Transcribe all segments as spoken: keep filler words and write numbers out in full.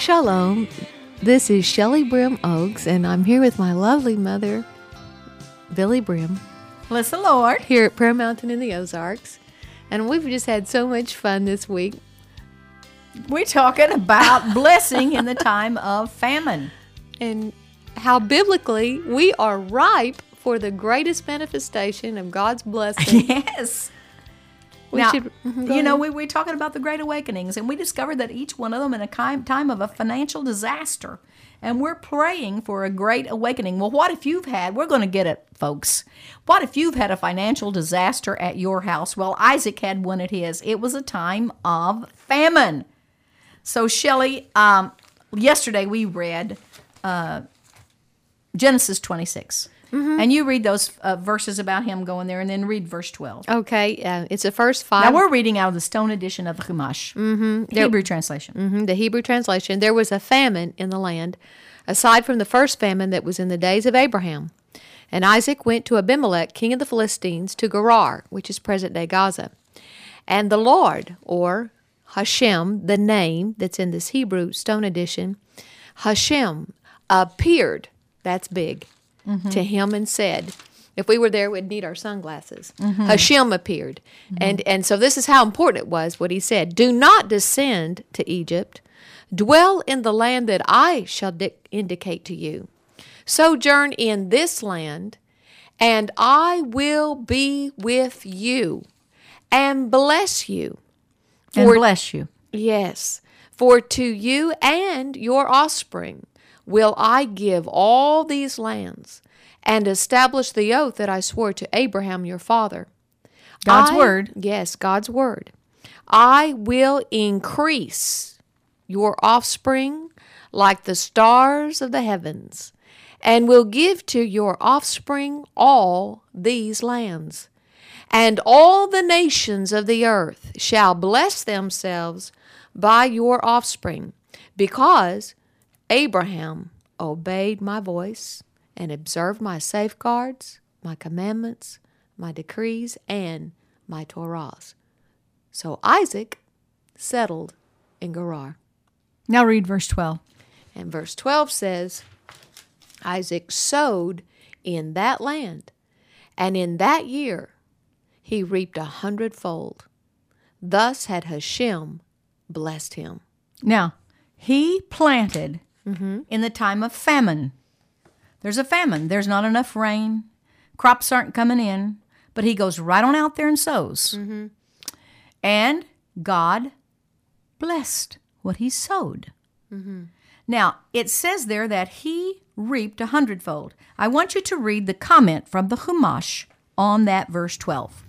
Shalom, this is Shelley Brim Oaks, and I'm here with my lovely mother, Billy Brim. Bless the Lord. Here at Prayer Mountain in the Ozarks. And we've just had so much fun this week. We're talking about blessing in the time of famine. And how biblically we are ripe for the greatest manifestation of God's blessing. Yes. We now, should, mm-hmm, you know, we, we're talking about the Great Awakenings, and we discovered that each one of them in a time of a financial disaster. And we're praying for a great awakening. Well, what if you've had, we're going to get it, folks. What if you've had a financial disaster at your house? Well, Isaac had one at his. It was a time of famine. So, Shelley, um, yesterday we read uh, Genesis twenty-six. Mm-hmm. And you read those uh, verses about him going there, and then read verse twelve. Okay, uh, it's the first five. Now, we're reading out of the Stone edition of the Chumash, mm-hmm. the Hebrew translation. Mm-hmm, the Hebrew translation. There was a famine in the land, aside from the first famine that was in the days of Abraham. And Isaac went to Abimelech, king of the Philistines, to Gerar, which is present-day Gaza. And the Lord, or Hashem, the name that's in this Hebrew Stone edition, Hashem appeared, that's big, mm-hmm. to him and said, if we were there, we'd need our sunglasses. Mm-hmm. Hashem appeared. Mm-hmm. And, and so this is how important it was, what he said. Do not descend to Egypt. Dwell in the land that I shall di- indicate to you. Sojourn in this land, and I will be with you and bless you. For, and bless you. Yes. For to you and your offspring will I give all these lands, and establish the oath that I swore to Abraham your father. God's I, word. Yes, God's word. I will increase your offspring like the stars of the heavens, and will give to your offspring all these lands. And all the nations of the earth shall bless themselves by your offspring, because Abraham obeyed my voice and observed my safeguards, my commandments, my decrees, and my Torahs. So Isaac settled in Gerar. Now read verse twelve. And verse twelve says, Isaac sowed in that land, and in that year he reaped a hundredfold. Thus had Hashem blessed him. Now, he planted mm-hmm. in the time of famine. There's a famine. There's not enough rain. Crops aren't coming in. But he goes right on out there and sows. Mm-hmm. And God blessed what he sowed. Mm-hmm. Now, it says there that he reaped a hundredfold. I want you to read the comment from the Chumash on that verse twelve.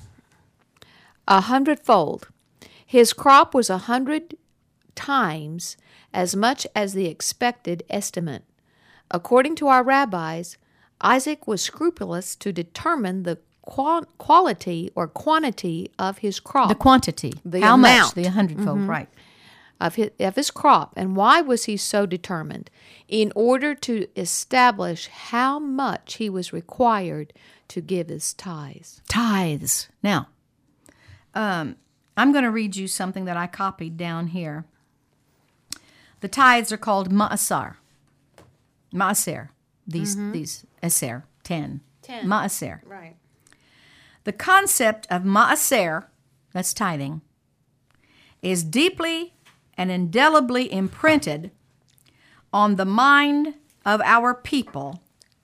A hundredfold. His crop was a hundred times as much as the expected estimate. According to our rabbis, Isaac was scrupulous to determine the qual- quality or quantity of his crop. The quantity. The How amount. much? The hundredfold, mm-hmm. right. Of his, of his crop. And why was he so determined? In order to establish how much he was required to give his tithes. Tithes. Now, um, I'm going to read you something that I copied down here. The tithes are called ma'asar. Ma'aser. These, mm-hmm. these, aser, ten. Ten. Ma'aser. Right. The concept of ma'aser, that's tithing, is deeply and indelibly imprinted on the mind of our people.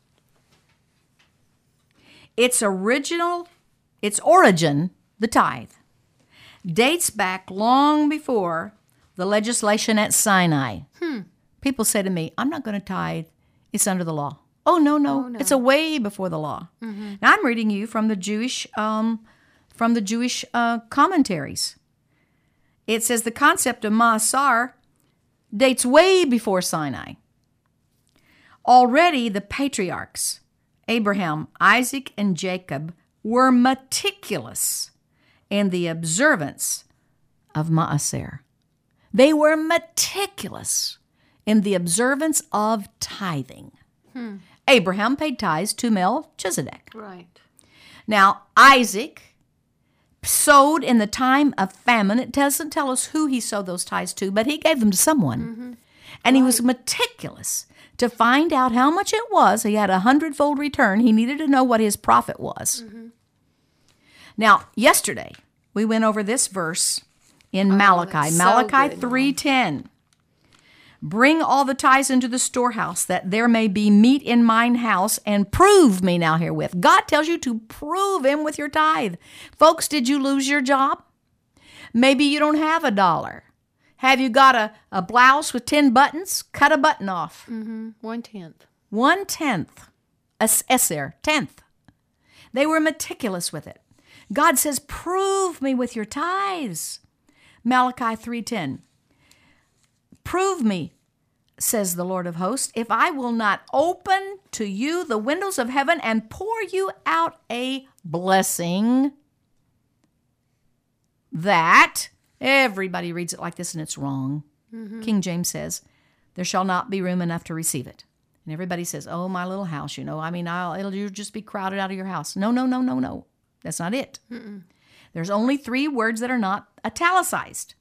Its original, its origin, the tithe, dates back long before the legislation at Sinai. Hmm. People say to me, I'm not going to tithe. It's under the law. Oh, no, no. Oh, no. It's a way before the law. Mm-hmm. Now, I'm reading you from the Jewish, um, from the Jewish uh, commentaries. It says the concept of Ma'asar dates way before Sinai. Already the patriarchs, Abraham, Isaac, and Jacob, were meticulous in the observance of Ma'aser. They were meticulous in the observance of tithing. Hmm. Abraham paid tithes to Melchizedek. Right. Now, Isaac sowed in the time of famine. It doesn't tell us who he sowed those tithes to, but he gave them to someone. Mm-hmm. And he was meticulous to find out how much it was. He had a hundredfold return. He needed to know what his profit was. Mm-hmm. Now, yesterday, we went over this verse in oh, Malachi. so Malachi good, three ten. Bring all the tithes into the storehouse, that there may be meat in mine house, and prove me now herewith. God tells you to prove him with your tithe. Folks, did you lose your job? Maybe you don't have a dollar. Have you got a, a blouse with ten buttons? Cut a button off. Mm-hmm. One-tenth. One-tenth. S there, tenth. They were meticulous with it. God says, prove me with your tithes. Malachi three ten. Prove me, says the Lord of hosts, if I will not open to you the windows of heaven and pour you out a blessing that, everybody reads it like this and it's wrong. Mm-hmm. King James says, there shall not be room enough to receive it. And everybody says, oh, my little house, you know, I mean, I'll, it'll you'll just be crowded out of your house. No, no, no, no, no. That's not it. Mm-mm. There's only three words that are not italicized.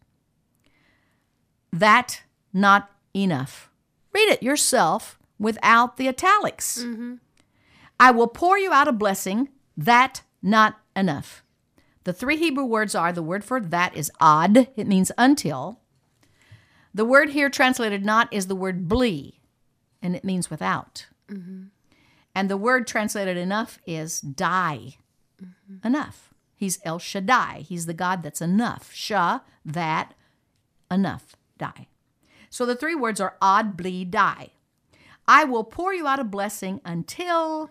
That, not enough. Read it yourself without the italics. Mm-hmm. I will pour you out a blessing, that, not enough. The three Hebrew words are, the word for that is ad, it means until. The word here translated not is the word bli, and it means without. Mm-hmm. And the word translated enough is die, mm-hmm. enough. He's El Shaddai. He's the God that's enough. Shah, that, enough, die. So the three words are ad, bli, die. I will pour you out a blessing until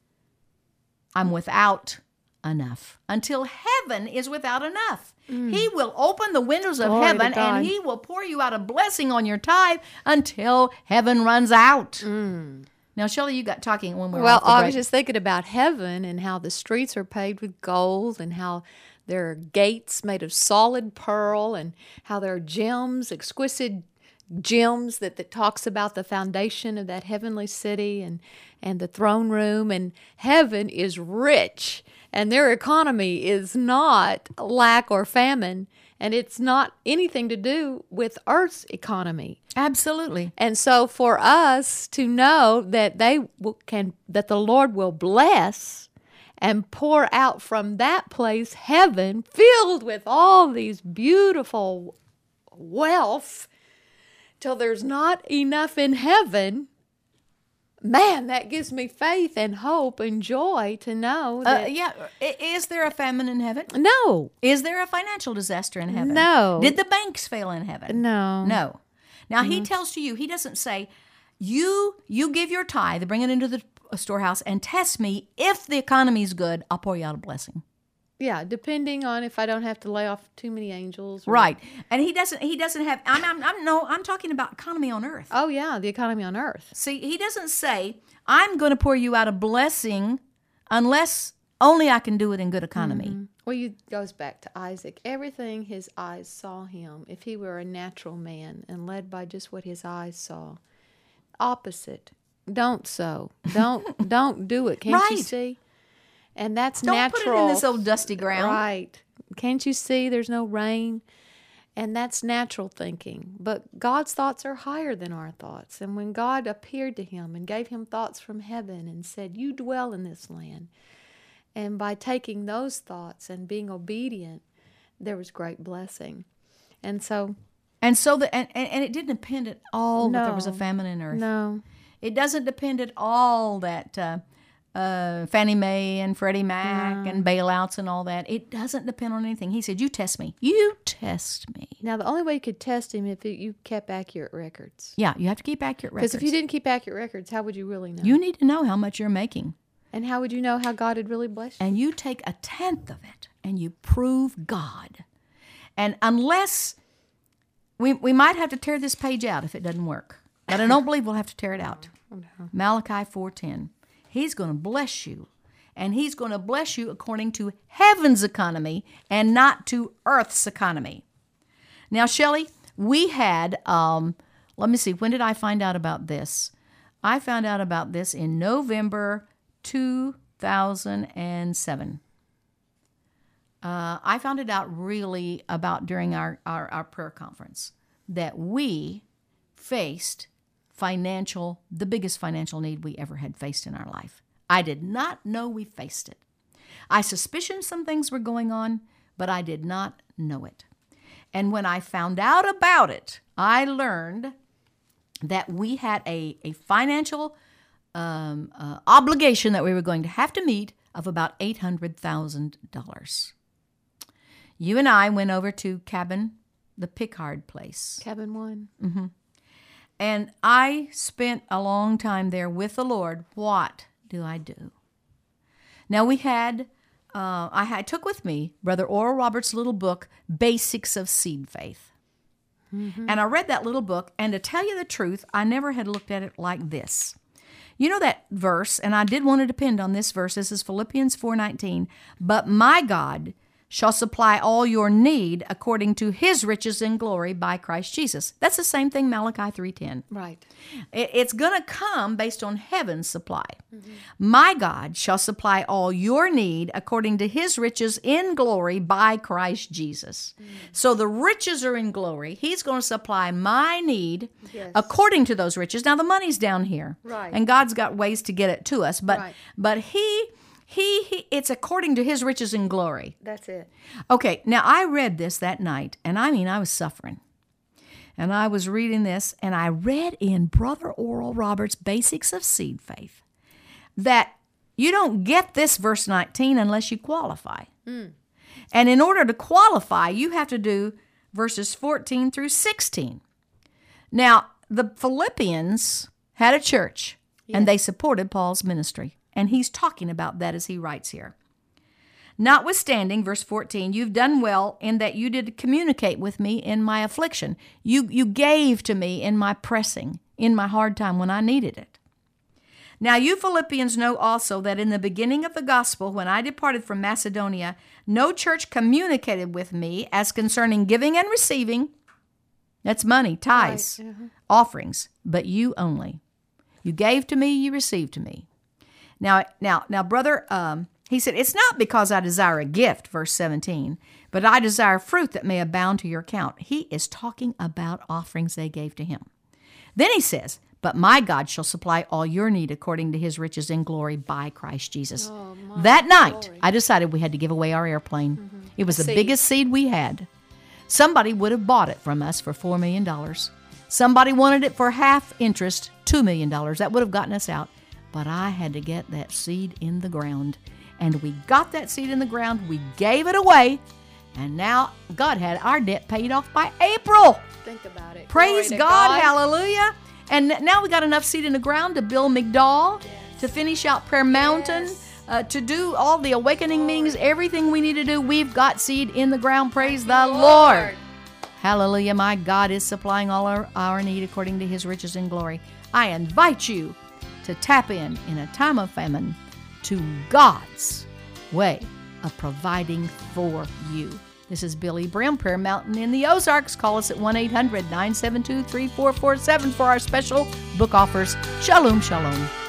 I'm without enough. Until heaven is without enough. Mm. He will open the windows of Glory heaven and he will pour you out a blessing on your tithe until heaven runs out. Mm. Now, Shelley, you got talking when we were Well, off the I break. was just thinking about heaven and how the streets are paved with gold and how there are gates made of solid pearl and how there are gems, exquisite gems that, that talks about the foundation of that heavenly city and, and the throne room. And heaven is rich and their economy is not lack or famine. And it's not anything to do with Earth's economy. Absolutely. And so for us to know that they will, can that the Lord will bless and pour out from that place heaven filled with all these beautiful wealth till there's not enough in heaven, man, that gives me faith and hope and joy to know that. Uh, yeah. Is there a famine in heaven? No. Is there a financial disaster in heaven? No. Did the banks fail in heaven? No. No. Now, Mm-hmm. he tells to you, he doesn't say, you you give your tithe, bring it into the storehouse, and test me. If the economy's good, I'll pour you out a blessing. Yeah, depending on if I don't have to lay off too many angels. Or, Right. And he doesn't he doesn't have, I'm, I'm, I'm, no, I'm talking about economy on earth. Oh, yeah, the economy on earth. See, he doesn't say, I'm going to pour you out a blessing unless only I can do it in good economy. Mm-hmm. Well, it goes back to Isaac. Everything his eyes saw him, if he were a natural man and led by just what his eyes saw, opposite. Don't sow. Don't don't do it. Can't Right. you see? And that's Don't natural. put it in this old dusty ground. Right. Can't you see there's no rain? And that's natural thinking. But God's thoughts are higher than our thoughts. And when God appeared to him and gave him thoughts from heaven and said, you dwell in this land. And by taking those thoughts and being obedient, there was great blessing. And so... And so the and, and it didn't depend at all that there was a No. famine in earth. No. It doesn't depend at all that uh, uh, Fannie Mae and Freddie Mac No. and bailouts and all that. It doesn't depend on anything. He said, you test me. You test me. Now, the only way you could test him if you kept accurate records. Yeah, you have to keep accurate records. Because if you didn't keep accurate records, how would you really know? You need to know how much you're making. And how would you know how God had really blessed you? And you take a tenth of it and you prove God. And unless... We we might have to tear this page out if it doesn't work. But I don't believe we'll have to tear it out. Oh, no. Malachi four ten. He's going to bless you. And he's going to bless you according to heaven's economy and not to earth's economy. Now, Shelley, we had, um, let me see, when did I find out about this? I found out about this in November two thousand seven. Uh, I found it out really about during our, our, our prayer conference that we faced financial, the biggest financial need we ever had faced in our life. I did not know we faced it. I suspicioned some things were going on, but I did not know it. And when I found out about it, I learned that we had a, a financial um, uh, obligation that we were going to have to meet of about eight hundred thousand dollars. You and I went over to Cabin, the Pickard place. Cabin one. Mm-hmm. And I spent a long time there with the Lord. What do I do? Now we had, uh, I had, took with me Brother Oral Roberts' little book, Basics of Seed Faith. Mm-hmm. And I read that little book, and to tell you the truth, I never had looked at it like this. You know that verse, and I did want to depend on this verse. This is Philippians four nineteen. But my God shall supply all your need according to his riches in glory by Christ Jesus. That's the same thing Malachi three ten. Right. It's going to come based on heaven's supply. Mm-hmm. My God shall supply all your need according to his riches in glory by Christ Jesus. Mm-hmm. So the riches are in glory. He's going to supply my need yes. according to those riches. Now the money's down here. Right. And God's got ways to get it to us, but right. but he He, he, it's according to his riches and glory. That's it. Okay, now I read this that night, and I mean, I was suffering. And I was reading this, and I read in Brother Oral Roberts' Basics of Seed Faith that you don't get this verse nineteen unless you qualify. Mm. And in order to qualify, you have to do verses fourteen through sixteen. Now, the Philippians had a church, yes. and they supported Paul's ministry. And he's talking about that as he writes here. Notwithstanding, verse fourteen, you've done well in that you did communicate with me in my affliction. You, you gave to me in my pressing, in my hard time when I needed it. Now you Philippians know also that in the beginning of the gospel, when I departed from Macedonia, no church communicated with me as concerning giving and receiving. That's money, tithes, right. uh-huh. offerings, but you only. You gave to me, you received to me. Now, now, now, brother, um, he said, it's not because I desire a gift, verse seventeen, but I desire fruit that may abound to your account. He is talking about offerings they gave to him. Then he says, but my God shall supply all your need according to his riches in glory by Christ Jesus. Oh, that night, glory. I decided we had to give away our airplane. Mm-hmm. It was the seed. biggest seed we had. Somebody would have bought it from us for four million dollars. Somebody wanted it for half interest, two million dollars. That would have gotten us out. But I had to get that seed in the ground. And we got that seed in the ground. We gave it away. And now God had our debt paid off by April. Think about it. Praise God, God. Hallelujah. And now we got enough seed in the ground to build McDowell, yes. to finish out Prayer Mountain, yes. uh, to do all the awakening Glory. meetings, everything we need to do. We've got seed in the ground. Praise Thank the Lord. Lord. Hallelujah. My God is supplying all our, our need according to his riches and glory. I invite you to tap in in a time of famine to God's way of providing for you. This is Billy Brim, Prayer Mountain in the Ozarks. Call us at one eight hundred nine seven two three four four seven for our special book offers. Shalom, shalom.